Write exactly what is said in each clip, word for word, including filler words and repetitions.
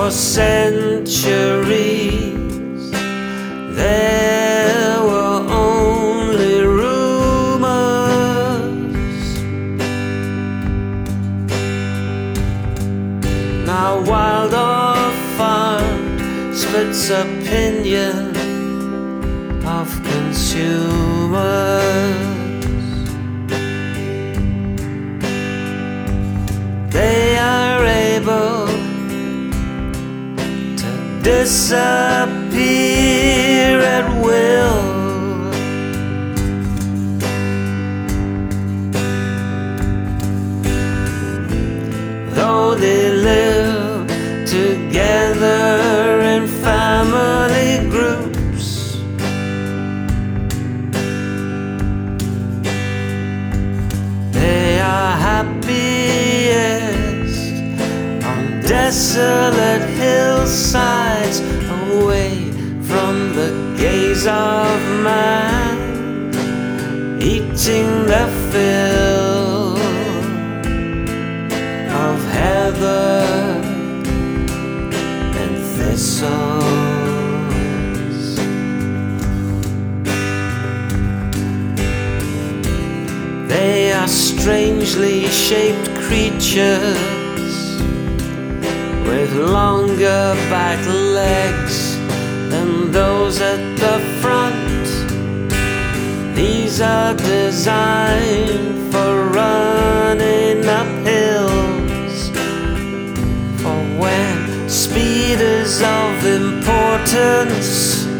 For centuries there were only rumors. Now Waldorf Fund splits opinion of consumers. They are able to disappear at will. Though they live together in family groups, they are happiest on desolate hillsides, away from the gaze of man, eating their fill of heather and thistles. They are strangely shaped creatures with longer back legs than those at the front. These are designed for running up hills, for when speed is of importance,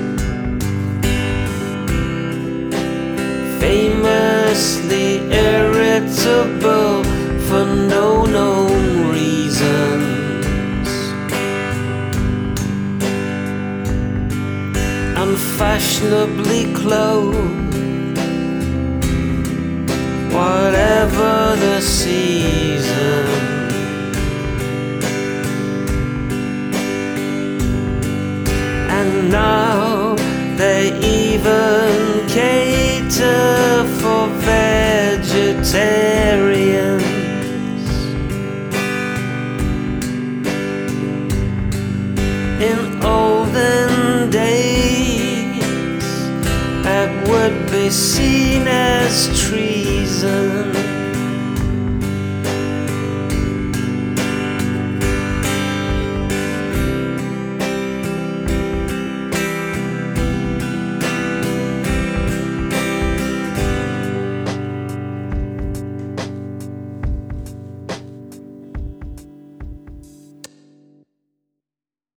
famously irritable for no known reason. Unfashionably clothed, whatever the season. And now they even cater for vegetarians. In olden days, that would be seen as treason.